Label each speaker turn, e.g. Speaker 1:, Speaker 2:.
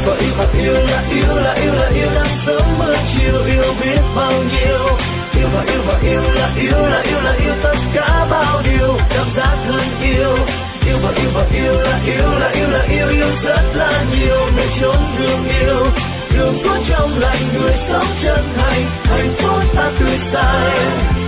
Speaker 1: yêu là yêu là yêu là yêu nắng sớm mưa chiều yêu biết bao nhiêu yêu là yêu là yêu tất cả bao điều cảm giác thương yêu yêu là yêu là yêu là yêu rất là nhiều nơi chốn thương yêu đường có trong lành người sống chân thành hạnh phúc ta tươi sáng